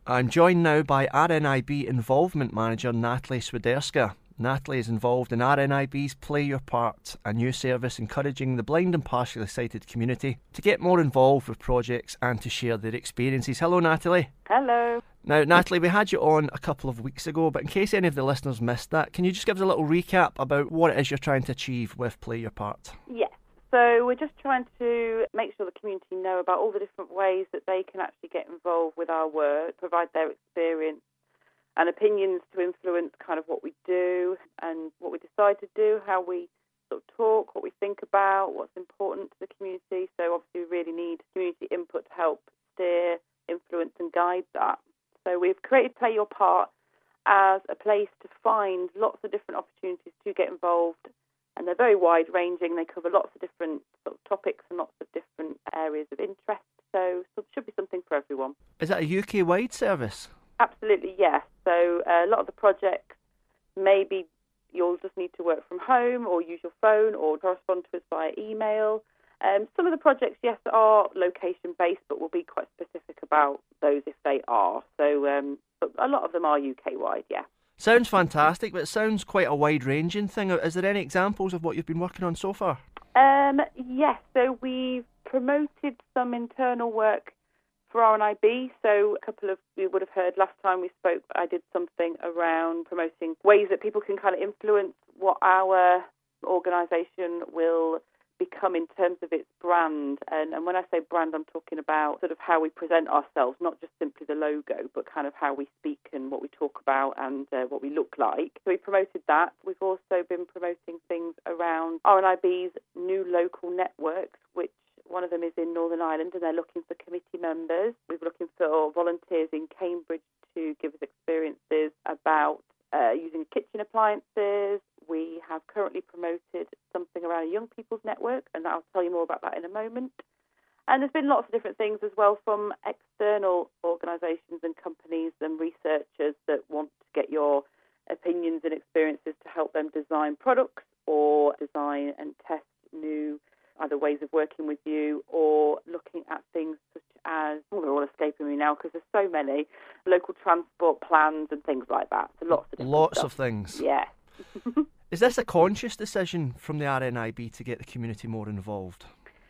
I'm joined now by RNIB Involvement Manager Natalie Swiderska. Natalie is involved in RNIB's Play Your Part, a new service encouraging the blind and partially sighted community to get more involved with projects and to share their experiences. Hello, Natalie. Hello. Now, Natalie, we had you on a couple of weeks ago, but in case any of the listeners missed that, can you just give us a little recap about what it is you're trying to achieve with Play Your Part? Yes. So we're just trying to make sure the community know about all the different ways that they can actually get involved with our work, provide their experience and opinions to influence kind of what we do and what we decide to do, how we sort of talk, what we think about, what's important to the community. So obviously we really need community input to help steer, influence and guide that. So we've created Play Your Part as a place to find lots of different opportunities to get involved, and they're very wide-ranging. They cover lots of different sort of topics and lots of different areas of interest, so it should be something for everyone. Is that a UK-wide service? Absolutely, yes. So a lot of the projects, maybe you'll just need to work from home or use your phone or correspond to us via email. Some of the projects, yes, are location-based, but we'll be quite specific about those if they are. So but a lot of them are UK-wide, yeah. Sounds fantastic, but it sounds quite a wide-ranging thing. Is there any examples of what you've been working on so far? Yes, so we've promoted some internal work for RNIB. So you would have heard last time we spoke, I did something around promoting ways that people can kind of influence what our organisation will become in terms of its brand. And when I say brand, I'm talking about sort of how we present ourselves, not just simply the logo, but kind of how we speak and what we talk about and what we look like. So we promoted that. We've also been promoting things around RNIB's new local networks, which one of them is in Northern Ireland, and they're looking for committee members. We're looking for volunteers in Cambridge to give us experiences about using kitchen appliances. We have currently promoted something around a young people's network, and I'll tell you more about that in a moment. And there's been lots of different things as well from external organisations and companies and researchers that want to get your opinions and experiences to help them design products or design and test new either ways of working with you, or looking at things such as, they're all escaping me now because there's so many, local transport plans and things like that. So lots of things. Yeah. Is this a conscious decision from the RNIB to get the community more involved?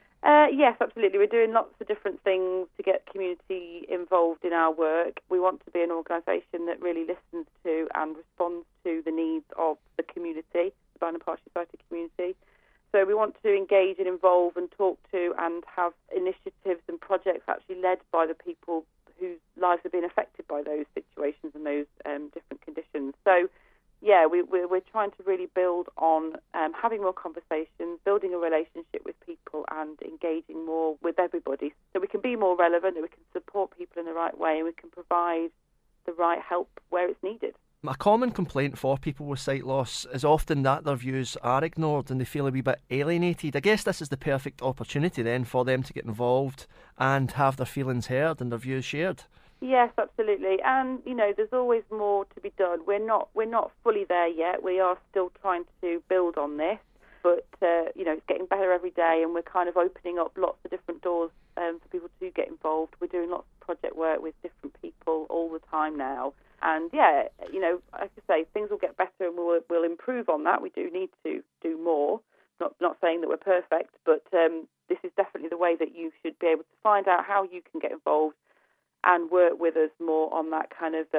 Yes, absolutely. We're doing lots of different things to get community involved in our work. We want to be an organisation that really listens to and responds to the needs of the community, the blind and partially sighted community. So we want to engage and involve and talk to and have initiatives and projects actually led by the people whose lives have been affected by those situations and those different conditions. So, yeah, we're trying to really build on having more conversations, building a relationship with people and engaging more with everybody so we can be more relevant, and we can support people in the right way, and we can provide the right help where it's needed. A common complaint for people with sight loss is often that their views are ignored and they feel a wee bit alienated. I guess this is the perfect opportunity then for them to get involved and have their feelings heard and their views shared. Yes, absolutely. And, there's always more to be done. We're not fully there yet. We are still trying to build on this. But, it's getting better every day, and we're kind of opening up lots of different doors for people to get involved. We're doing lots of project work with different people all the time now. And, like I say, things will get better and we'll improve on that. We do need to do more. Not saying that we're perfect, but this is definitely the way that you should be able to find out how you can get involved and work with us more on that kind of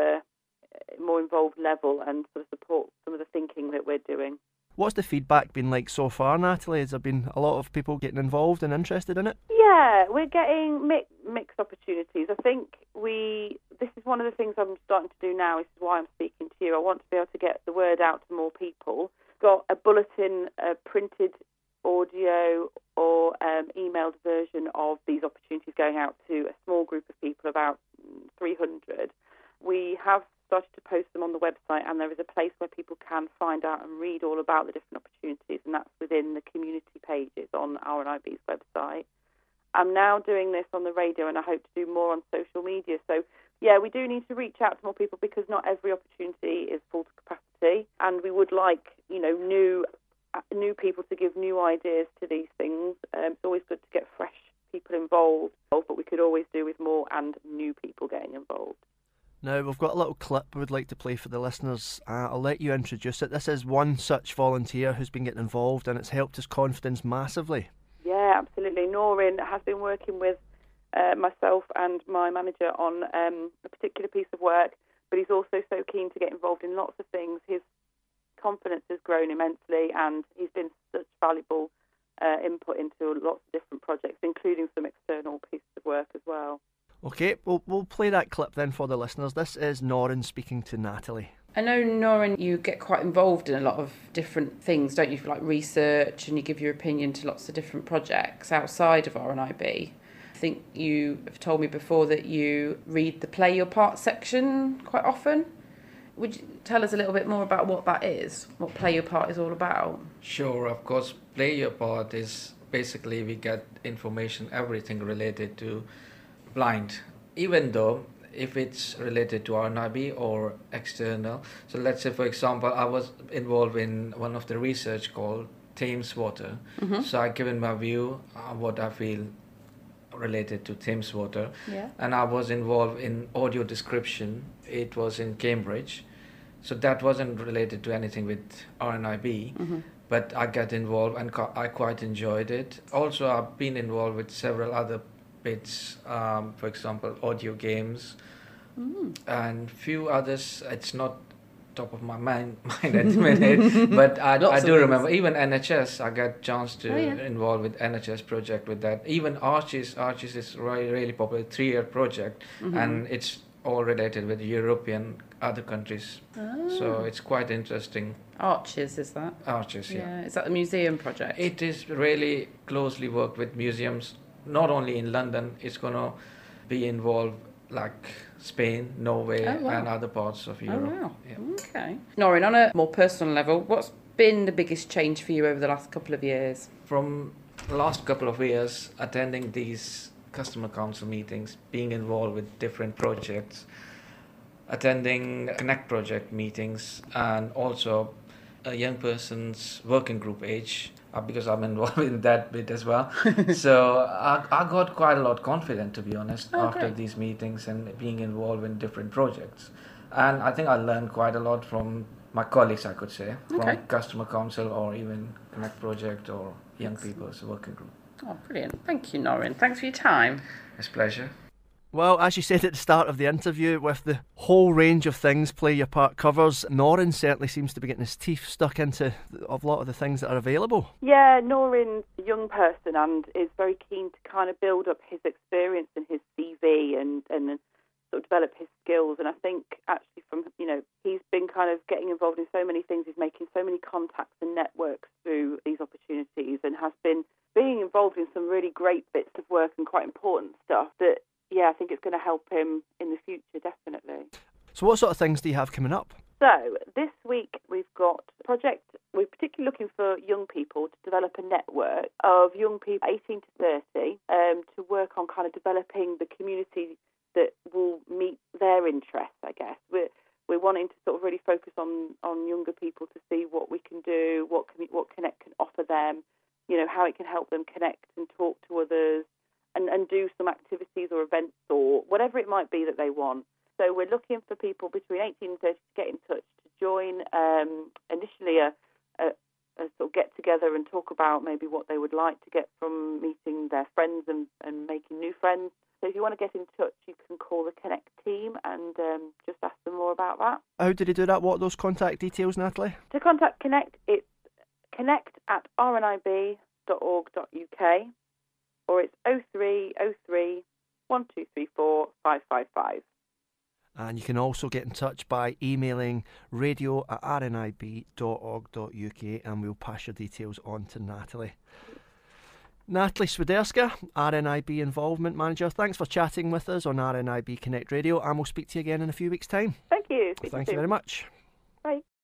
more involved level and sort of support some of the thinking that we're doing. What's the feedback been like so far, Natalie? Has there been a lot of people getting involved and interested in it? Yeah, we're getting mixed opportunities. I think this is one of the things I'm starting to do now. This is why I'm speaking to you. I want to be able to get the word out to more people. Got a bulletin, a printed audio or emailed version of these opportunities going out to a small group of people, about 300. We have started to post them on the website, and there is a place where people can find out and read all about the different opportunities, and that's within the community pages on RNIB's website. I'm now doing this on the radio, and I hope to do more on social media. So, yeah, we do need to reach out to more people because not every opportunity is full to capacity, and we would like, new people to give new ideas to these things. It's always good to get fresh people involved, but we could always do with more and new people getting involved. Now, we've got a little clip we would like to play for the listeners. I'll let you introduce it. This is one such volunteer who's been getting involved, and it's helped his confidence massively. Yeah, absolutely. Norrin has been working with myself and my manager on a particular piece of work, but he's also so keen to get involved in lots of things. His confidence has grown immensely, and he's been such valuable input into lots of different projects, including some external pieces of work as well. Okay, we'll play that clip then for the listeners. This is Norrin speaking to Natalie. I know, Norrin, you get quite involved in a lot of different things, don't you? Like research, and you give your opinion to lots of different projects outside of RNIB. I think you have told me before that you read the Play Your Part section quite often. Would you tell us a little bit more about what that is, what Play Your Part is all about? Sure, of course. Play Your Part is basically we get information, everything related to blind, even though if it's related to RNIB or external. So let's say, for example, I was involved in one of the research called Thames Water. Mm-hmm. So I given my view what I feel related to Thames Water. Yeah. And I was involved in audio description. It was in Cambridge. So that wasn't related to anything with RNIB. Mm-hmm. But I got involved and I quite enjoyed it. Also, I've been involved with several other bits, for example, audio games and few others. It's not top of my mind at the minute, but I do remember even NHS. I got chance to involve with NHS project with that. Even Arches is really popular 3-year project, and it's all related with European other countries. So it's quite interesting. Arches, is that? Arches, yeah. Is that the museum project? It is really closely worked with museums, not only in London. It's going to be involved like Spain, Norway, and other parts of Europe. Oh, wow. Yeah. Okay. Norrin, on a more personal level, what's been the biggest change for you over the last couple of years? From the last couple of years, attending these customer council meetings, being involved with different projects, attending Connect project meetings, and also a young person's working group age, because I'm involved in that bit as well. So I got quite a lot confident, to be honest, after these meetings and being involved in different projects. And I think I learned quite a lot from my colleagues, I could say, from Customer Council or even Connect Project or Young People's Working Group. Oh, brilliant. Thank you, Norrin. Thanks for your time. It's a pleasure. Well, as you said at the start of the interview, with the whole range of things Play Your Part covers, Norrin certainly seems to be getting his teeth stuck into a lot of the things that are available. Yeah, Norrin's a young person and is very keen to kind of build up his experience and his CV and sort of develop his skills. And I think actually he's been kind of getting involved in so many things. He's making so many contacts and networks through these opportunities and has been being involved in some really great bits of work and quite important stuff that, I think it's going to help him in the future, definitely. So what sort of things do you have coming up? So this week we've got a project. We're particularly looking for young people to develop a network of young people 18 to 30 to work on kind of developing the community that will meet their interests, I guess. We're wanting to sort of really focus on younger people to see what we can do, what Connect can offer them, how it can help them connect and talk to others and do some activities or events or whatever it might be that they want. So we're looking for people between 18 and 30 to get in touch, to join initially a sort of get-together and talk about maybe what they would like to get from meeting their friends and making new friends. So if you want to get in touch, you can call the Connect team and just ask them more about that. How did he do that? What are those contact details, Natalie? To contact Connect, it's connect@rnib.org.uk or it's 0303 1234 555. And you can also get in touch by emailing radio@rnib.org.uk and we'll pass your details on to Natalie. Natalie Swiderska, RNIB Involvement Manager, thanks for chatting with us on RNIB Connect Radio, and we'll speak to you again in a few weeks' time. Thank you. Thank you very much.